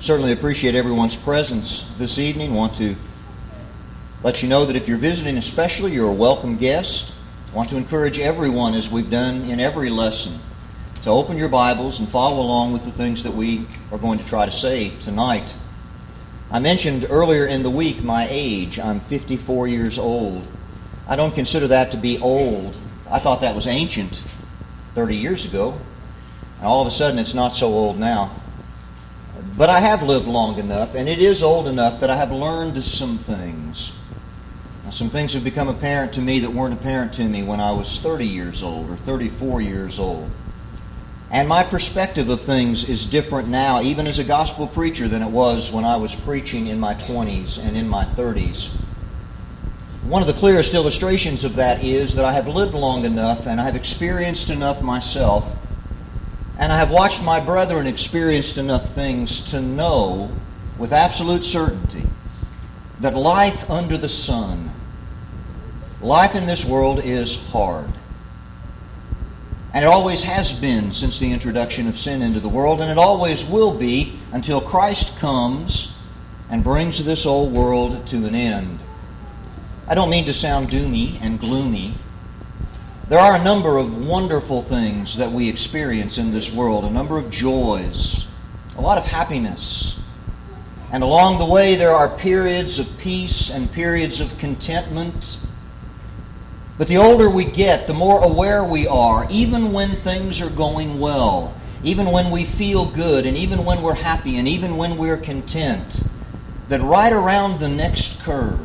Certainly appreciate everyone's presence this evening. Want to let you know that if you're visiting especially, you're a welcome guest. Want to encourage everyone, as we've done in every lesson, to open your Bibles and follow along with the things that we are going to try to say tonight. I mentioned earlier in the week my age. I'm 54 years old. I don't consider that to be old. I thought that was ancient 30 years ago. And all of a sudden it's not so old now. But I have lived long enough, and it is old enough that I have learned some things. Some things have become apparent to me that weren't apparent to me when I was 30 years old or 34 years old. And my perspective of things is different now, even as a gospel preacher, than it was when I was preaching in my 20s and in my 30s. One of the clearest illustrations of that is that I have lived long enough and I have experienced enough myself, and I have watched my brethren experienced enough things to know with absolute certainty that life under the sun, life in this world is hard. And it always has been since the introduction of sin into the world, and it always will be until Christ comes and brings this old world to an end. I don't mean to sound doomy and gloomy. There are a number of wonderful things that we experience in this world, a number of joys, a lot of happiness. And along the way there are periods of peace and periods of contentment. But the older we get, the more aware we are, even when things are going well, even when we feel good, and even when we're happy, and even when we're content, that right around the next curve,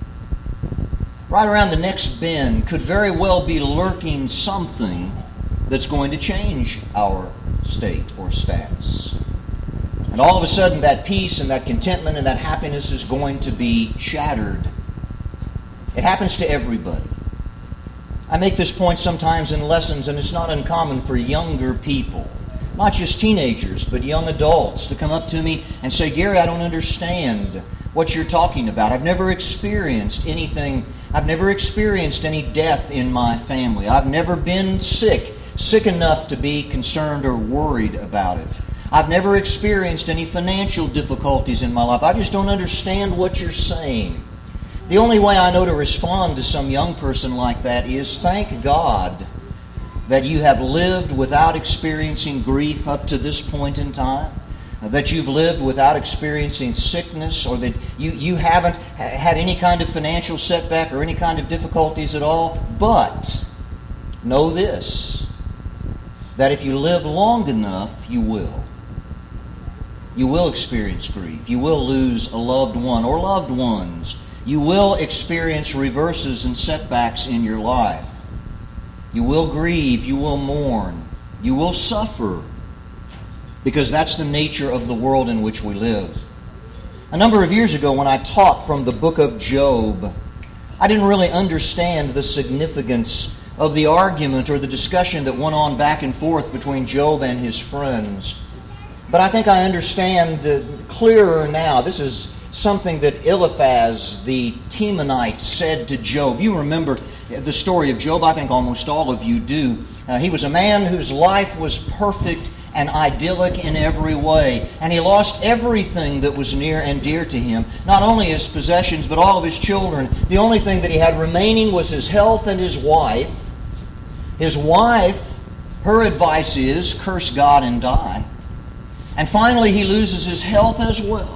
right around the next bend, could very well be lurking something that's going to change our state or status. And all of a sudden that peace and that contentment and that happiness is going to be shattered. It happens to everybody. I make this point sometimes in lessons, and it's not uncommon for younger people, not just teenagers, but young adults, to come up to me and say, "Gary, I don't understand what you're talking about. I've never experienced anything. I've never experienced any death in my family. I've never been sick enough to be concerned or worried about it. I've never experienced any financial difficulties in my life. I just don't understand what you're saying." The only way I know to respond to some young person like that is, thank God that you have lived without experiencing grief up to this point in time, that you've lived without experiencing sickness, or that you haven't had any kind of financial setback or any kind of difficulties at all. But know this, that if you live long enough, you will. You will experience grief. You will lose a loved one or loved ones. You will experience reverses and setbacks in your life. You will grieve. You will mourn. You will suffer, because that's the nature of the world in which we live. A number of years ago, when I taught from the book of Job, I didn't really understand the significance of the argument or the discussion that went on back and forth between Job and his friends. But I think I understand clearer now. This is something that Eliphaz the Temanite said to Job. You remember the story of Job. I think almost all of you do. He was a man whose life was perfect and idyllic in every way. And he lost everything that was near and dear to him. Not only his possessions, but all of his children. The only thing that he had remaining was his health and his wife. His wife, her advice is, curse God and die. And finally he loses his health as well.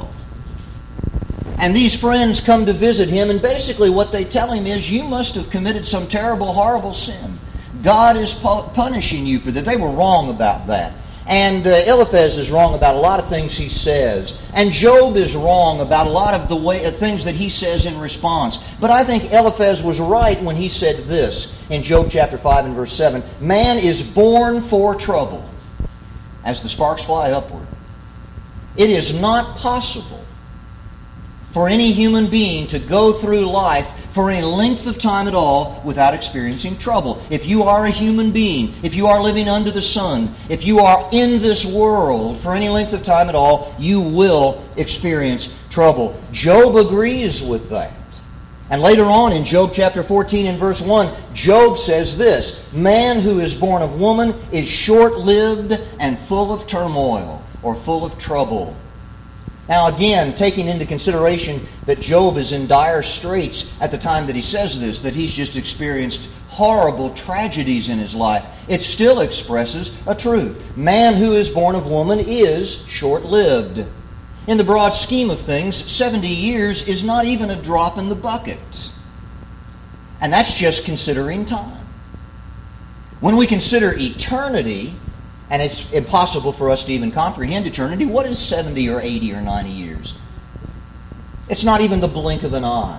And these friends come to visit him, and basically what they tell him is, you must have committed some terrible, horrible sin. God is punishing you for that. They were wrong about that. And Eliphaz is wrong about a lot of things he says. And Job is wrong about a lot of the things that he says in response. But I think Eliphaz was right when he said this in Job chapter 5 and verse 7. Man is born for trouble, as the sparks fly upward. It is not possible for any human being to go through life for any length of time at all without experiencing trouble. If you are a human being, if you are living under the sun, if you are in this world for any length of time at all, you will experience trouble. Job agrees with that. And later on in Job chapter 14 and verse 1, Job says this, "Man who is born of woman is short-lived and full of turmoil," or full of trouble. Now again, taking into consideration that Job is in dire straits at the time that he says this, that he's just experienced horrible tragedies in his life, it still expresses a truth. Man who is born of woman is short-lived. In the broad scheme of things, 70 years is not even a drop in the bucket. And that's just considering time. When we consider eternity, and it's impossible for us to even comprehend eternity, what is 70 or 80 or 90 years? It's not even the blink of an eye.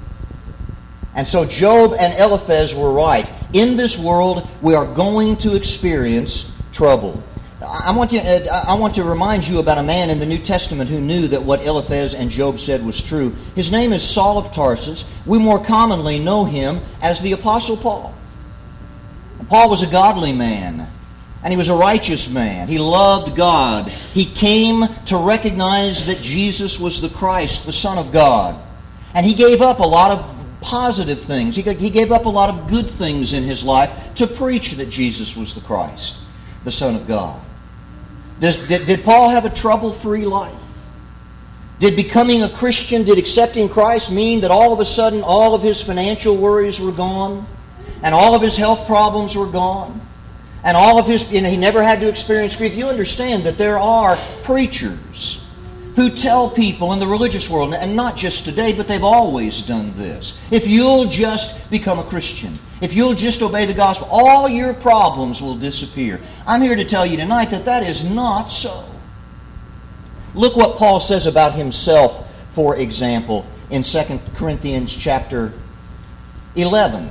And so Job and Eliphaz were right. In this world, we are going to experience trouble. I want to remind you about a man in the New Testament who knew that what Eliphaz and Job said was true. His name is Saul of Tarsus. We more commonly know him as the Apostle Paul. Paul was a godly man, and he was a righteous man. He loved God. He came to recognize that Jesus was the Christ, the Son of God. And he gave up a lot of positive things. He gave up a lot of good things in his life to preach that Jesus was the Christ, the Son of God. Did Paul have a trouble-free life? Did becoming a Christian, did accepting Christ mean that all of a sudden all of his financial worries were gone? And all of his health problems were gone? And all of his, he never had to experience grief? You understand that there are preachers who tell people in the religious world, and not just today, but they've always done this. If you'll just become a Christian, if you'll just obey the gospel, all your problems will disappear. I'm here to tell you tonight that that is not so. Look what Paul says about himself, for example, in 2 Corinthians chapter 11.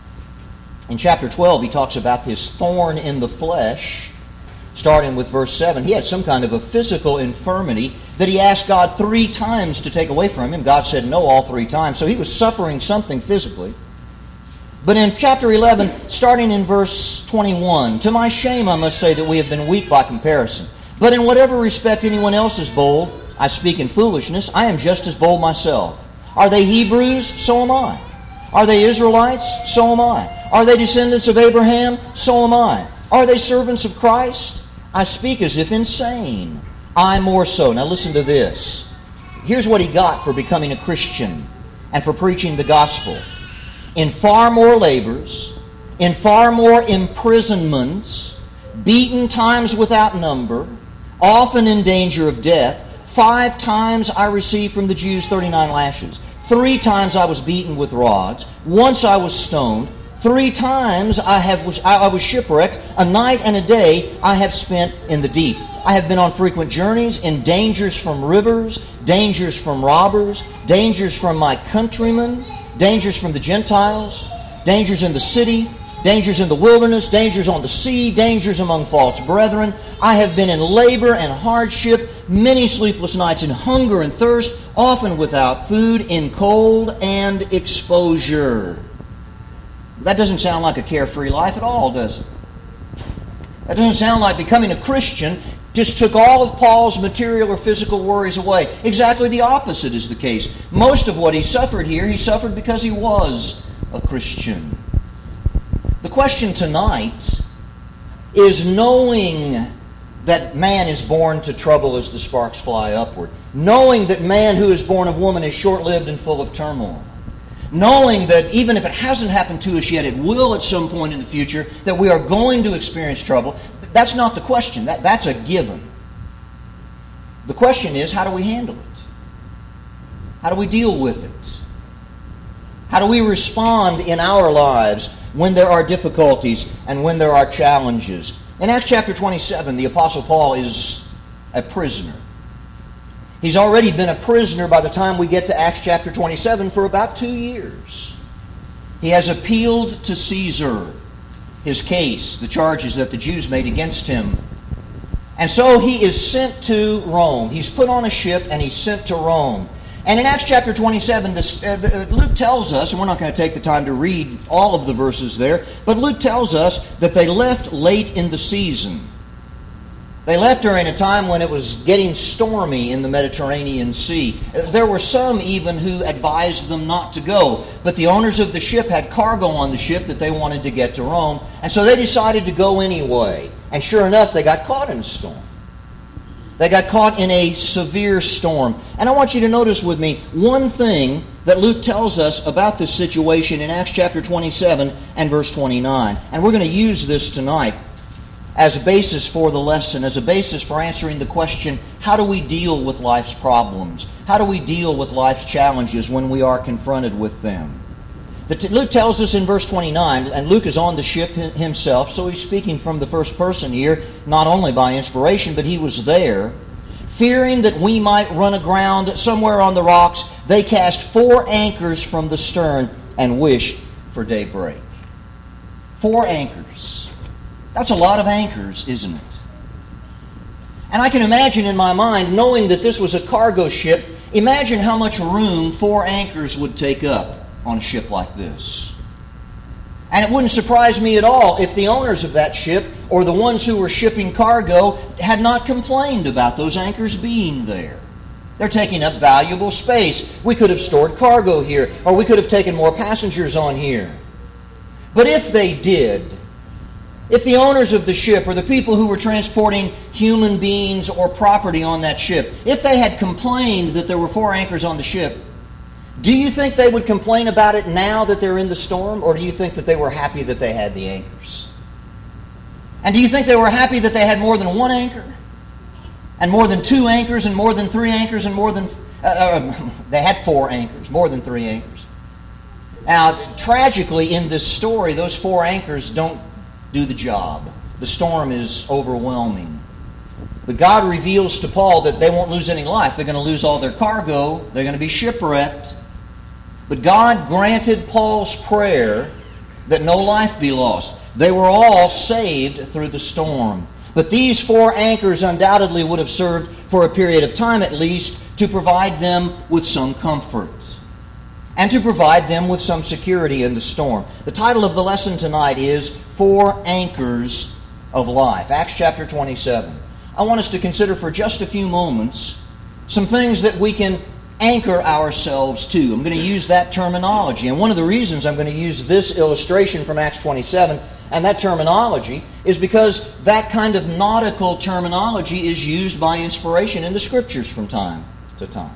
In chapter 12, he talks about his thorn in the flesh, starting with verse 7. He had some kind of a physical infirmity that he asked God 3 times to take away from him. God said no all 3 times, so he was suffering something physically. But in chapter 11, starting in verse 21, to my shame I must say that we have been weak by comparison. But in whatever respect anyone else is bold, I speak in foolishness, I am just as bold myself. Are they Hebrews? So am I. Are they Israelites? So am I. Are they descendants of Abraham? So am I. Are they servants of Christ? I speak as if insane. I more so. Now listen to this. Here's what he got for becoming a Christian and for preaching the gospel. In far more labors, in far more imprisonments, beaten times without number, often in danger of death, 5 times I received from the Jews 39 lashes. 3 times I was beaten with rods. Once I was stoned. 3 times I was shipwrecked. A night and a day I have spent in the deep. I have been on frequent journeys, in dangers from rivers, dangers from robbers, dangers from my countrymen, dangers from the Gentiles, dangers in the city, dangers in the wilderness, dangers on the sea, dangers among false brethren. I have been in labor and hardship, many sleepless nights, in hunger and thirst, often without food, in cold and exposure. That doesn't sound like a carefree life at all, does it? That doesn't sound like becoming a Christian just took all of Paul's material or physical worries away. Exactly the opposite is the case. Most of what he suffered here, he suffered because he was a Christian. The question tonight is, knowing that man is born to trouble as the sparks fly upward, knowing that man who is born of woman is short-lived and full of turmoil, knowing that even if it hasn't happened to us yet, it will at some point in the future, that we are going to experience trouble. That's not the question. That's a given. The question is, how do we handle it? How do we deal with it? How do we respond in our lives when there are difficulties and when there are challenges? In Acts chapter 27, the Apostle Paul is a prisoner. He's already been a prisoner by the time we get to Acts chapter 27 for about 2 years. He has appealed to Caesar his case, the charges that the Jews made against him. And so he is sent to Rome. He's put on a ship and he's sent to Rome. And in Acts chapter 27, Luke tells us, and we're not going to take the time to read all of the verses there, but Luke tells us that they left late in the season. They left during a time when it was getting stormy in the Mediterranean Sea. There were some even who advised them not to go, but the owners of the ship had cargo on the ship that they wanted to get to Rome, and so they decided to go anyway. And sure enough, they got caught in a storm. They got caught in a severe storm. And I want you to notice with me one thing that Luke tells us about this situation in Acts chapter 27 and verse 29. And we're going to use this tonight as a basis for the lesson, as a basis for answering the question, how do we deal with life's problems? How do we deal with life's challenges when we are confronted with them? Luke tells us in verse 29, and Luke is on the ship himself, so he's speaking from the first person here, not only by inspiration, but he was there. Fearing that we might run aground somewhere on the rocks, they cast 4 anchors from the stern and wished for daybreak. 4 anchors. That's a lot of anchors, isn't it? And I can imagine in my mind, knowing that this was a cargo ship, imagine how much room 4 anchors would take up on a ship like this. And it wouldn't surprise me at all if the owners of that ship, or the ones who were shipping cargo, had not complained about those anchors being there. They're taking up valuable space. We could have stored cargo here, or we could have taken more passengers on here. But if they did, if the owners of the ship, or the people who were transporting human beings or property on that ship, if they had complained that there were 4 anchors on the ship, do you think they would complain about it now that they're in the storm, or do you think that they were happy that they had the anchors? And do you think they were happy that they had more than 1 anchor? And more than 2 anchors, and more than 3 anchors, and more than... they had 4 anchors, more than 3 anchors. Now, tragically, in this story, those 4 anchors don't do the job. The storm is overwhelming. But God reveals to Paul that they won't lose any life. They're going to lose all their cargo. They're going to be shipwrecked. But God granted Paul's prayer that no life be lost. They were all saved through the storm. But these 4 anchors undoubtedly would have served for a period of time at least to provide them with some comfort and to provide them with some security in the storm. The title of the lesson tonight is 4 Anchors of Life. Acts chapter 27. I want us to consider for just a few moments some things that we can anchor ourselves to. I'm going to use that terminology. And one of the reasons I'm going to use this illustration from Acts 27 and that terminology is because that kind of nautical terminology is used by inspiration in the Scriptures from time to time.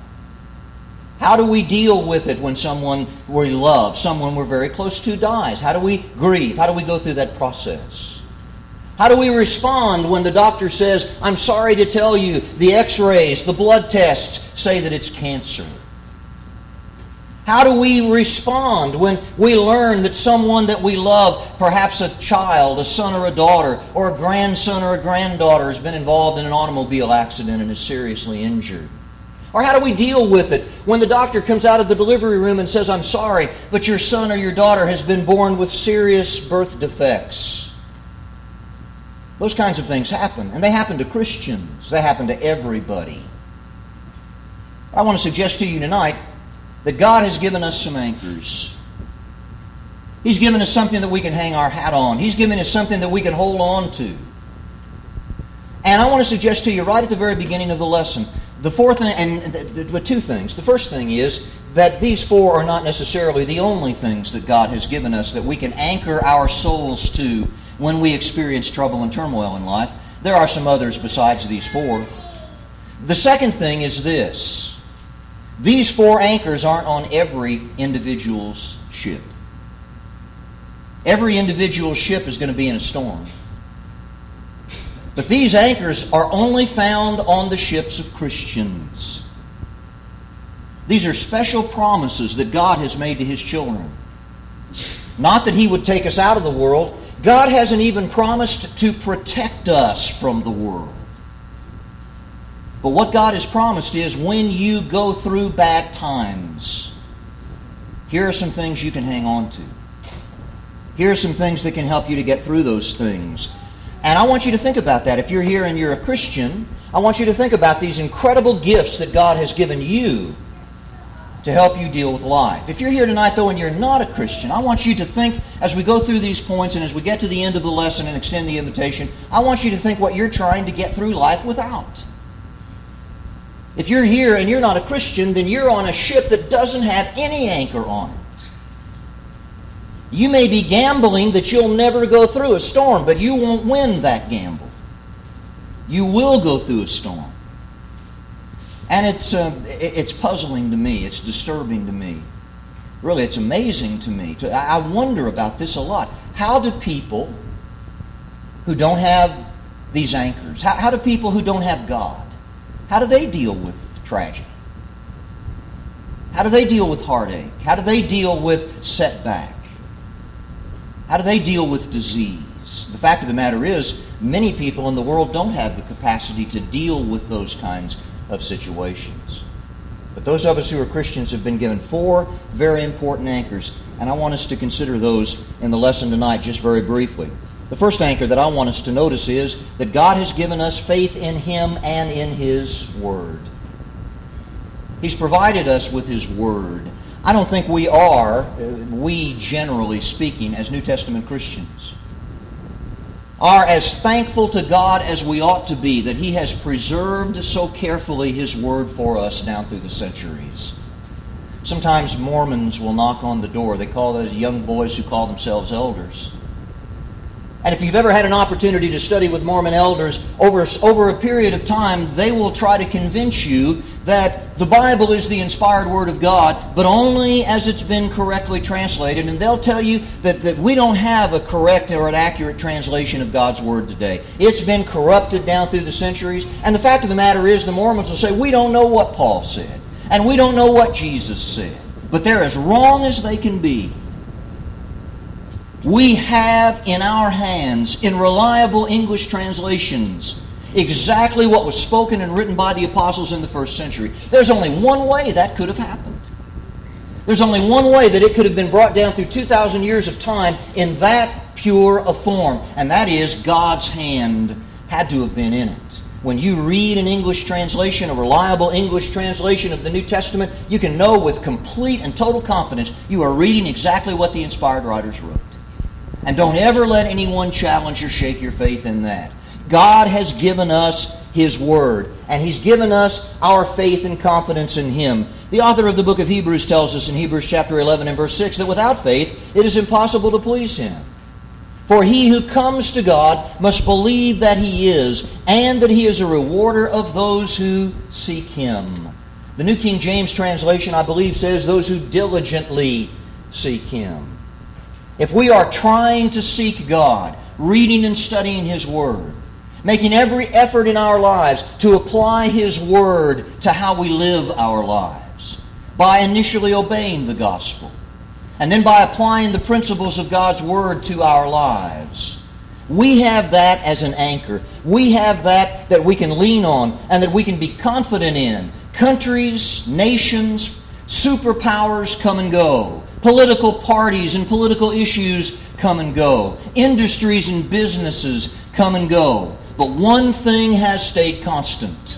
How do we deal with it when someone we love, someone we're very close to dies? How do we grieve? How do we go through that process? How do we respond when the doctor says, I'm sorry to tell you, the x-rays, the blood tests say that it's cancer? How do we respond when we learn that someone that we love, perhaps a child, a son or a daughter, or a grandson or a granddaughter has been involved in an automobile accident and is seriously injured? Or how do we deal with it when the doctor comes out of the delivery room and says, I'm sorry, but your son or your daughter has been born with serious birth defects? Those kinds of things happen, and they happen to Christians. They happen to everybody. I want to suggest to you tonight that God has given us some anchors. He's given us something that we can hang our hat on. He's given us something that we can hold on to. And I want to suggest to you right at the very beginning of the lesson, the 4th and 2 things. The first thing is that these 4 are not necessarily the only things that God has given us that we can anchor our souls to when we experience trouble and turmoil in life. There are some others besides these 4. The second thing is this. These 4 anchors aren't on every individual's ship. Every individual ship is going to be in a storm. But these anchors are only found on the ships of Christians. These are special promises that God has made to His children. Not that He would take us out of the world. God hasn't even promised to protect us from the world. But what God has promised is when you go through bad times, here are some things you can hang on to. Here are some things that can help you to get through those things. And I want you to think about that. If you're here and you're a Christian, I want you to think about these incredible gifts that God has given you to help you deal with life. If you're here tonight, though, and you're not a Christian, I want you to think, as we go through these points and as we get to the end of the lesson and extend the invitation, I want you to think what you're trying to get through life without. If you're here and you're not a Christian, then you're on a ship that doesn't have any anchor on it. You may be gambling that you'll never go through a storm, but you won't win that gamble. You will go through a storm. And it's puzzling to me. It's disturbing to me. Really, it's amazing to me. I wonder about this a lot. How do people who don't have these anchors, how do people who don't have God, how do they deal with tragedy? How do they deal with heartache? How do they deal with setback? How do they deal with disease? The fact of the matter is, many people in the world don't have the capacity to deal with those kinds of situations. But those of us who are Christians have been given 4 very important anchors, and I want us to consider those in the lesson tonight just very briefly. The first anchor that I want us to notice is that God has given us faith in Him and in His Word. He's provided us with His Word. I don't think we generally speaking, as New Testament Christians, are as thankful to God as we ought to be that He has preserved so carefully His Word for us down through the centuries. Sometimes Mormons will knock on the door. They call those young boys who call themselves elders. And if you've ever had an opportunity to study with Mormon elders, over a period of time, they will try to convince you that the Bible is the inspired Word of God, but only as it's been correctly translated. And they'll tell you that we don't have a correct or an accurate translation of God's Word today. It's been corrupted down through the centuries. And the fact of the matter is, the Mormons will say, we don't know what Paul said, and we don't know what Jesus said. But they're as wrong as they can be. We have in our hands, in reliable English translations, exactly what was spoken and written by the apostles in the first century. There's only one way that could have happened. There's only one way that it could have been brought down through 2,000 years of time in that pure a form, and that is God's hand had to have been in it. When you read an English translation, a reliable English translation of the New Testament, you can know with complete and total confidence you are reading exactly what the inspired writers wrote. And don't ever let anyone challenge or shake your faith in that. God has given us His Word, and He's given us our faith and confidence in Him. The author of the book of Hebrews tells us in Hebrews chapter 11 and verse 6 that without faith it is impossible to please Him. For he who comes to God must believe that He is, and that He is a rewarder of those who seek Him. The New King James translation, I believe, says those who diligently seek Him. If we are trying to seek God, reading and studying His Word, making every effort in our lives to apply His Word to how we live our lives, by initially obeying the gospel, and then by applying the principles of God's Word to our lives, we have that as an anchor. We have that we can lean on and that we can be confident in. Countries, nations, superpowers come and go. Political parties and political issues come and go. Industries and businesses come and go. But one thing has stayed constant,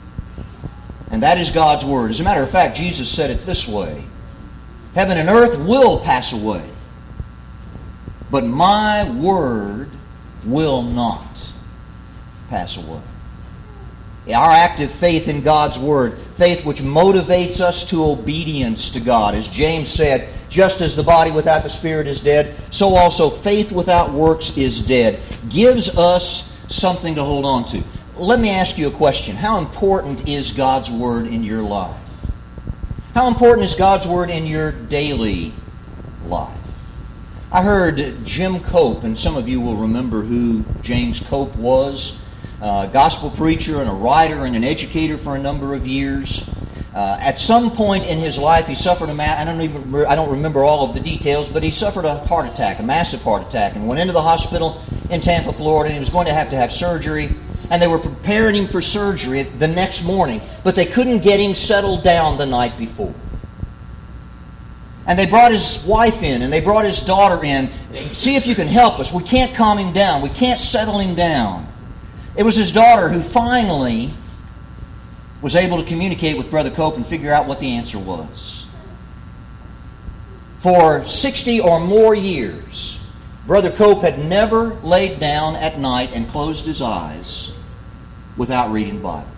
and that is God's Word. As a matter of fact, Jesus said it this way: heaven and earth will pass away, but my Word will not pass away. Our active faith in God's Word, faith which motivates us to obedience to God. As James said, just as the body without the Spirit is dead, so also faith without works is dead, gives us something to hold on to. Let me ask you a question. How important is God's Word in your life? How important is God's Word in your daily life? I heard Jim Cope, and some of you will remember who James Cope was, a gospel preacher and a writer and an educator for a number of years. At some point in his life, he suffered I don't remember all of the details, but he suffered a heart attack, a massive heart attack, and went into the hospital in Tampa, Florida, and he was going to have surgery. And they were preparing him for surgery the next morning, but they couldn't get him settled down the night before. And they brought his wife in, and they brought his daughter in. See if you can help us. We can't calm him down. We can't settle him down. It was his daughter who finally was able to communicate with Brother Cope and figure out what the answer was. For 60 or more years, Brother Cope had never laid down at night and closed his eyes without reading the Bible.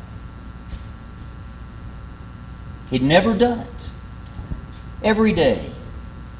He'd never done it. Every day.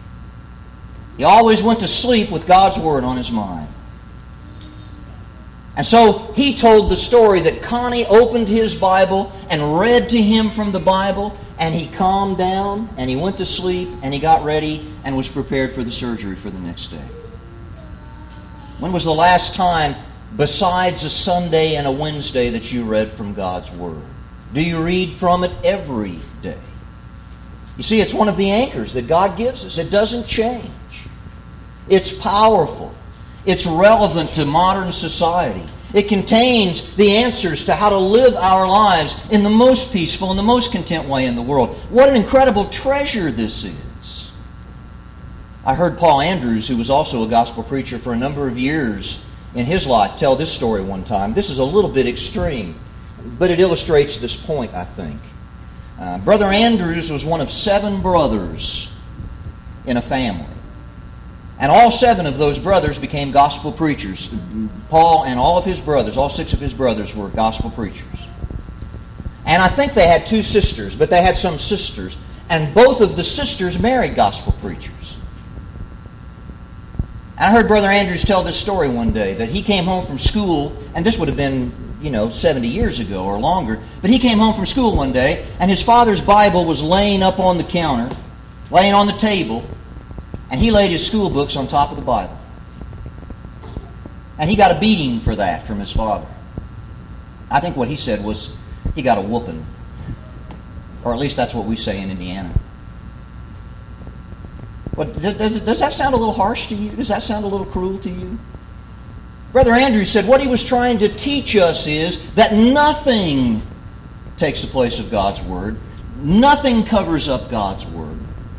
He always went to sleep with God's Word on his mind. And so he told the story that Connie opened his Bible and read to him from the Bible, and he calmed down, and he went to sleep, and he got ready and was prepared for the surgery for the next day. When was the last time, besides a Sunday and a Wednesday, that you read from God's Word? Do you read from it every day? You see, it's one of the anchors that God gives us. It doesn't change. It's powerful. It's relevant to modern society. It contains the answers to how to live our lives in the most peaceful and the most content way in the world. What an incredible treasure this is. I heard Paul Andrews, who was also a gospel preacher for a number of years in his life, tell this story one time. This is a little bit extreme, but it illustrates this point, I think. Brother Andrews was one of 7 brothers in a family. And all 7 of those brothers became gospel preachers. Paul and all of his brothers, all 6 of his brothers, were gospel preachers. And I think they had 2 sisters, but they had some sisters. And both of the sisters married gospel preachers. I heard Brother Andrews tell this story one day, that he came home from school, and this would have been, 70 years ago or longer, but he came home from school one day, and his father's Bible was laying up on the counter, laying on the table, and he laid his school books on top of the Bible. And he got a beating for that from his father. I think what he said was he got a whooping. Or at least that's what we say in Indiana. Does that sound a little harsh to you? Does that sound a little cruel to you? Brother Andrews said what he was trying to teach us is that nothing takes the place of God's Word. Nothing covers up God's Word.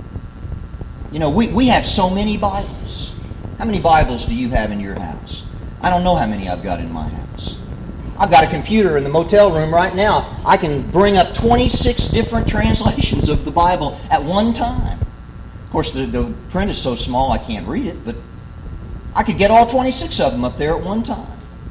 We have so many Bibles. How many Bibles do you have in your house? I don't know how many I've got in my house. I've got a computer in the motel room right now. I can bring up 26 different translations of the Bible at one time. Of course, the print is so small I can't read it, but I could get all 26 of them up there at one time.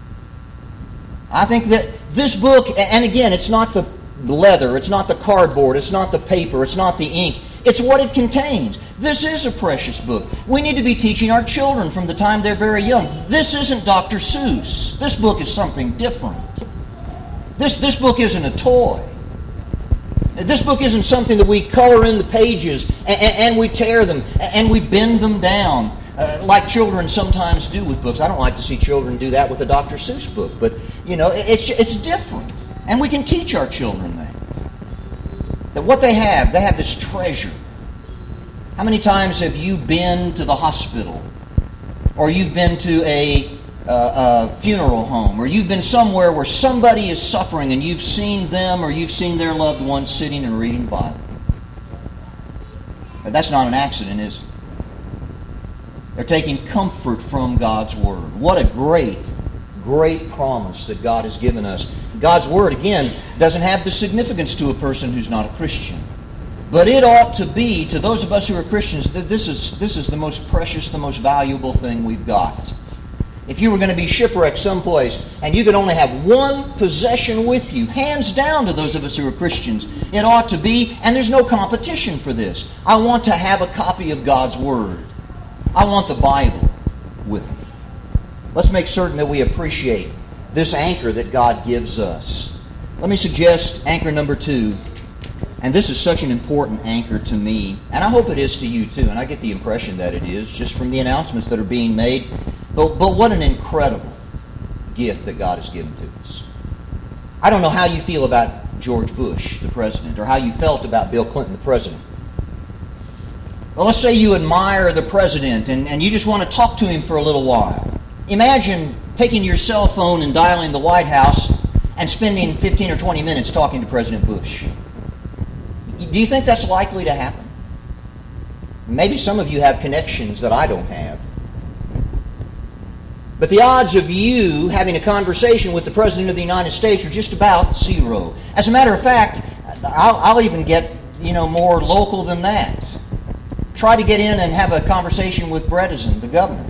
I think that this book, and again, it's not the leather, it's not the cardboard, it's not the paper, it's not the ink. It's what it contains. This is a precious book. We need to be teaching our children from the time they're very young. This isn't Dr. Seuss. This book is something different. This book isn't a toy. This book isn't something that we color in the pages and we tear them and we bend them down like children sometimes do with books. I don't like to see children do that with a Dr. Seuss book, but it's different. And we can teach our children that what they have this treasure. How many times have you been to the hospital, or you've been to a funeral home, or you've been somewhere where somebody is suffering and you've seen them or you've seen their loved ones sitting and reading the Bible? But that's not an accident, is it? They're taking comfort from God's Word. What a great, great promise that God has given us. God's Word, again, doesn't have the significance to a person who's not a Christian. But it ought to be, to those of us who are Christians, that this is the most precious, the most valuable thing we've got. If you were going to be shipwrecked someplace and you could only have one possession with you, hands down to those of us who are Christians, it ought to be, and there's no competition for this, I want to have a copy of God's Word. I want the Bible with me. Let's make certain that we appreciate this anchor that God gives us. Let me suggest anchor number 2. And this is such an important anchor to me, and I hope it is to you too, and I get the impression that it is just from the announcements that are being made. But what an incredible gift that God has given to us. I don't know how you feel about George Bush, the president, or how you felt about Bill Clinton, the president. Well, let's say you admire the president and you just want to talk to him for a little while. Imagine taking your cell phone and dialing the White House and spending 15 or 20 minutes talking to President Bush. Do you think that's likely to happen? Maybe some of you have connections that I don't have. But the odds of you having a conversation with the President of the United States are just about zero. As a matter of fact, I'll even get more local than that. Try to get in and have a conversation with Bredesen, the governor,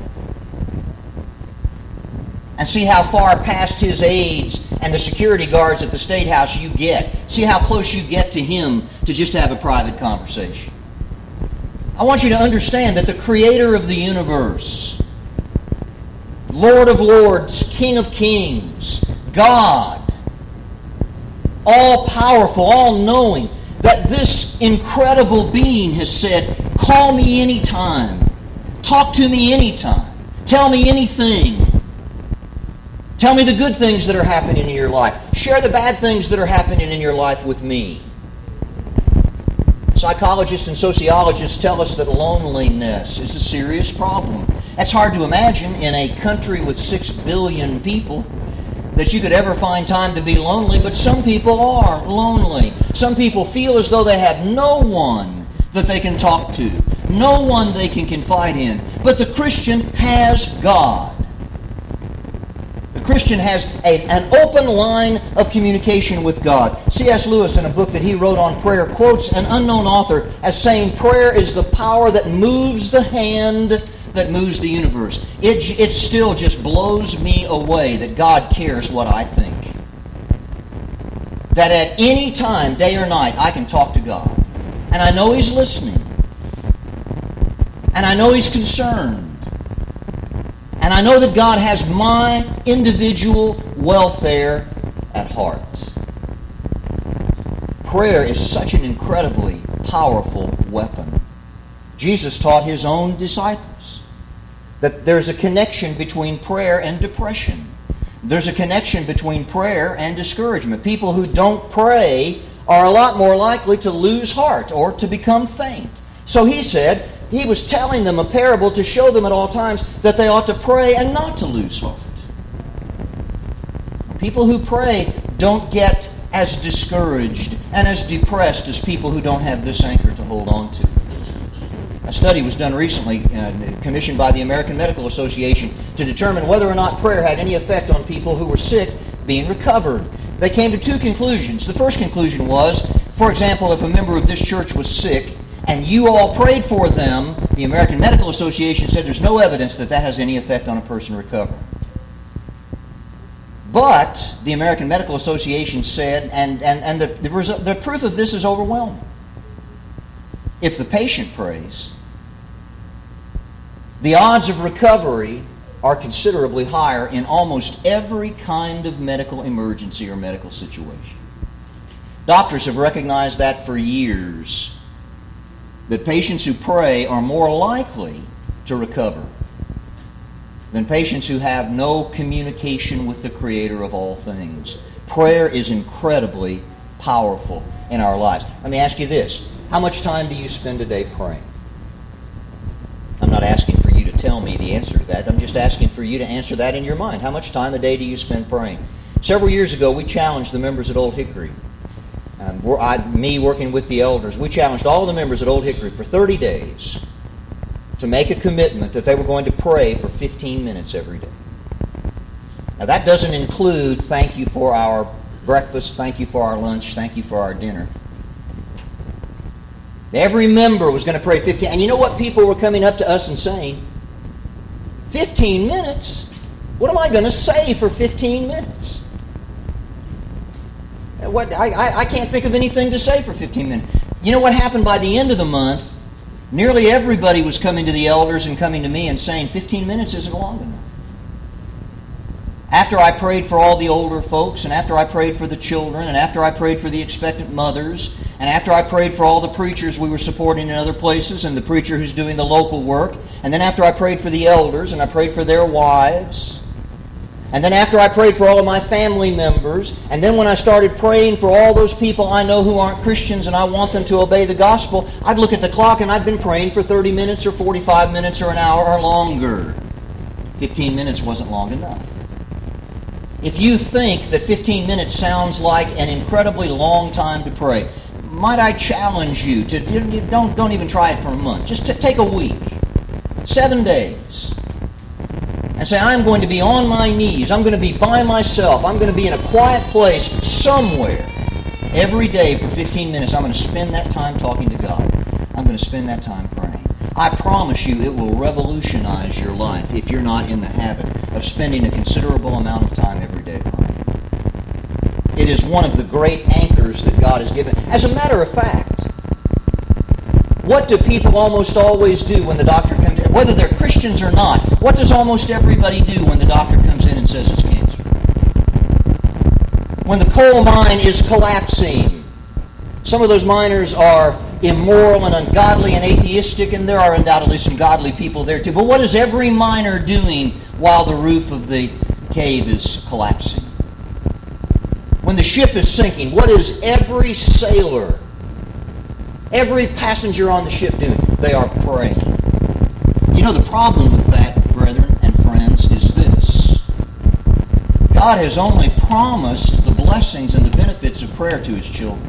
and see how far past his aides and the security guards at the State House you get. See how close you get to him to just have a private conversation. I want you to understand that the Creator of the universe Lord of lords, King of kings, God, all-powerful, all-knowing, that this incredible being has said, call me anytime, talk to me anytime, tell me anything. Tell me the good things that are happening in your life. Share the bad things that are happening in your life with me. Psychologists and sociologists tell us that loneliness is a serious problem. That's hard to imagine in a country with 6 billion people that you could ever find time to be lonely, but some people are lonely. Some people feel as though they have no one that they can talk to, no one they can confide in. But the Christian has God. The Christian has an open line of communication with God. C.S. Lewis, in a book that he wrote on prayer, quotes an unknown author as saying, prayer is the power that moves the hand that moves the universe. It still just blows me away that God cares what I think. That at any time, day or night, I can talk to God. And I know He's listening. And I know He's concerned. And I know that God has my individual welfare at heart. Prayer is such an incredibly powerful weapon. Jesus taught His own disciples that there's a connection between prayer and depression. There's a connection between prayer and discouragement. People who don't pray are a lot more likely to lose heart or to become faint. So He said, He was telling them a parable to show them at all times that they ought to pray and not to lose heart. People who pray don't get as discouraged and as depressed as people who don't have this anchor to hold on to. A study was done recently, commissioned by the American Medical Association, to determine whether or not prayer had any effect on people who were sick being recovered. They came to 2 conclusions. The first conclusion was, for example, if a member of this church was sick and you all prayed for them, the American Medical Association said there's no evidence that that has any effect on a person recovering. But the American Medical Association said, and the proof of this is overwhelming. If the patient prays, the odds of recovery are considerably higher in almost every kind of medical emergency or medical situation. Doctors have recognized that for years, that patients who pray are more likely to recover than patients who have no communication with the Creator of all things. Prayer is incredibly powerful in our lives. Let me ask you this. How much time do you spend a day praying? I'm not asking for you to tell me the answer to that. I'm just asking for you to answer that in your mind. How much time a day do you spend praying? Several years ago, we challenged the members at Old Hickory. Me working with the elders, we challenged all the members at Old Hickory for 30 days to make a commitment that they were going to pray for 15 minutes every day. Now that doesn't include thank you for our breakfast, thank you for our lunch, thank you for our dinner. Every member was going to pray 15. And you know what people were coming up to us and saying? 15 minutes? What am I going to say for 15 minutes? I can't think of anything to say for 15 minutes. You know what happened by the end of the month? Nearly everybody was coming to the elders and coming to me and saying 15 minutes isn't long enough. After I prayed for all the older folks, and after I prayed for the children, and after I prayed for the expectant mothers, and after I prayed for all the preachers we were supporting in other places, and the preacher who's doing the local work, and then after I prayed for the elders, and I prayed for their wives, and then after I prayed for all of my family members, and then when I started praying for all those people I know who aren't Christians and I want them to obey the gospel, I'd look at the clock and I'd been praying for 30 minutes or 45 minutes or an hour or longer. 15 minutes wasn't long enough. If you think that 15 minutes sounds like an incredibly long time to pray, might I challenge you to don't even try it for a month. Just take a week, 7 days, and say, I'm going to be on my knees. I'm going to be by myself. I'm going to be in a quiet place somewhere every day for 15 minutes. I'm going to spend that time talking to God. I'm going to spend that time praying. I promise you it will revolutionize your life if you're not in the habit of spending a considerable amount of time every day praying. It is one of the great anchors that God has given. As a matter of fact, What do people almost always do when the doctor comes in? Whether they're Christians or not, what does almost everybody do when the doctor comes in and says it's cancer? When the coal mine is collapsing, some of those miners are immoral and ungodly and atheistic, and there are undoubtedly some godly people there too. But what is every miner doing while the roof of the cave is collapsing? When the ship is sinking, what is every sailor, every passenger on the ship doing? They are praying. You know, the problem with that, brethren and friends, is this. God has only promised the blessings and the benefits of prayer to His children.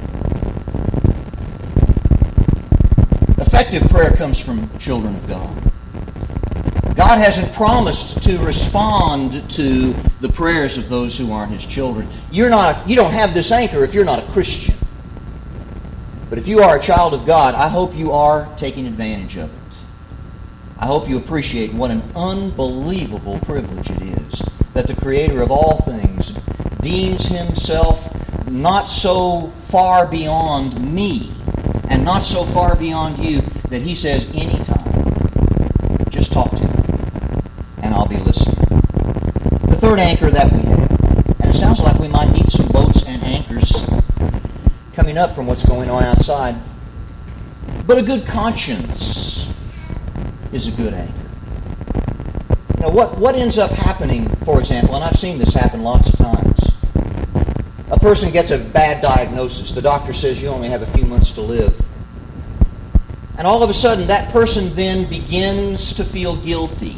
Effective prayer comes from children of God. God hasn't promised to respond to the prayers of those who aren't His children. You don't have this anchor if you're not a Christian. But if you are a child of God, I hope you are taking advantage of it. I hope you appreciate what an unbelievable privilege it is that the Creator of all things deems Himself not so far beyond me and not so far beyond you that He says, anytime, just talk to me, and I'll be listening. The third anchor that we have, and it sounds like we might need some boats and anchors coming up from what's going on outside, but a good conscience is a good anchor. You know, what ends up happening, for example, and I've seen this happen lots of times. A person gets a bad diagnosis. The doctor says you only have a few months to live. And all of a sudden, that person then begins to feel guilty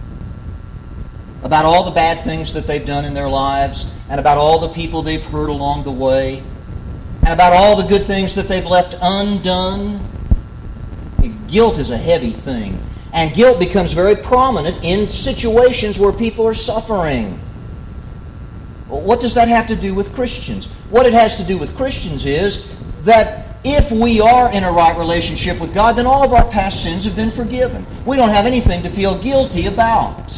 about all the bad things that they've done in their lives, and about all the people they've hurt along the way, and about all the good things that they've left undone. Guilt is a heavy thing. And guilt becomes very prominent in situations where people are suffering. Well, what does that have to do with Christians? What it has to do with Christians is that if we are in a right relationship with God, then all of our past sins have been forgiven. We don't have anything to feel guilty about.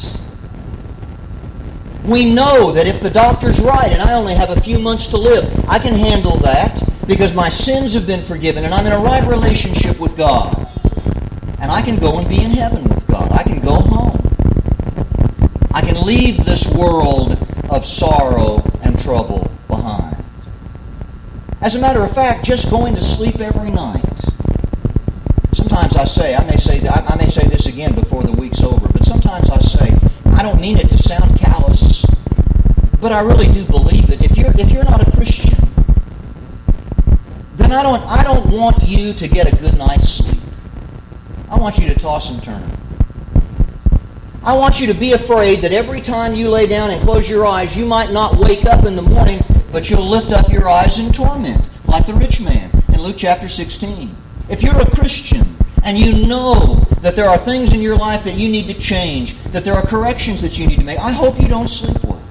We know that if the doctor's right and I only have a few months to live, I can handle that because my sins have been forgiven and I'm in a right relationship with God. And I can go and be in heaven with God. I can go home. I can leave this world of sorrow and trouble behind. As a matter of fact, just going to sleep every night. Sometimes I may say this again before the week's over, but sometimes I say, I don't mean it to sound callous, but I really do believe it. If you're not a Christian, then I don't want you to get a good night's sleep. I want you to toss and turn. I want you to be afraid that every time you lay down and close your eyes, you might not wake up in the morning, but you'll lift up your eyes in torment, like the rich man in Luke chapter 16. If you're a Christian and you know that there are things in your life that you need to change, that there are corrections that you need to make, I hope you don't sleep well.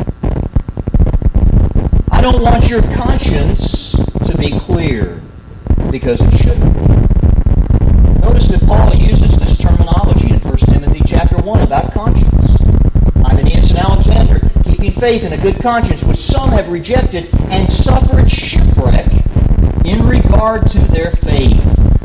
I don't want your conscience to be clear, because it shouldn't. Notice that Paul uses this terminology in 1 Timothy chapter 1 about conscience. Hymenaeus and Alexander, keeping faith and a good conscience, which some have rejected and suffered shipwreck in regard to their faith.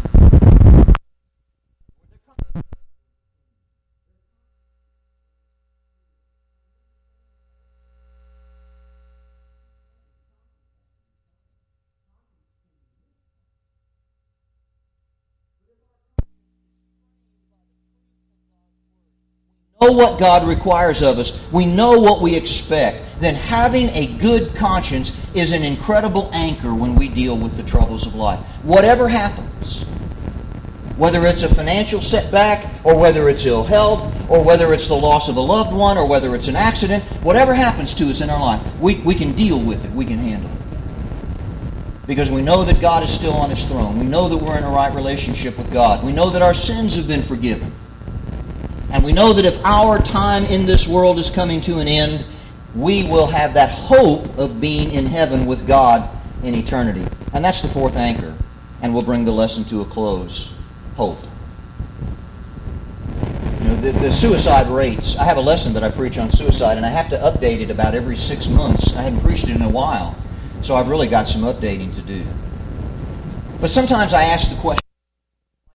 Know what God requires of us, we know what we expect, then having a good conscience is an incredible anchor when we deal with the troubles of life. Whatever happens, whether it's a financial setback, or whether it's ill health, or whether it's the loss of a loved one, or whether it's an accident, whatever happens to us in our life, we can deal with it, we can handle it. Because we know that God is still on His throne. We know that we're in a right relationship with God. We know that our sins have been forgiven. And we know that if our time in this world is coming to an end, we will have that hope of being in heaven with God in eternity. And that's the fourth anchor. And we'll bring the lesson to a close. Hope. You know, the suicide rates. I have a lesson that I preach on suicide, and I have to update it about every 6 months. I haven't preached it in a while, so I've really got some updating to do. But sometimes I ask the question,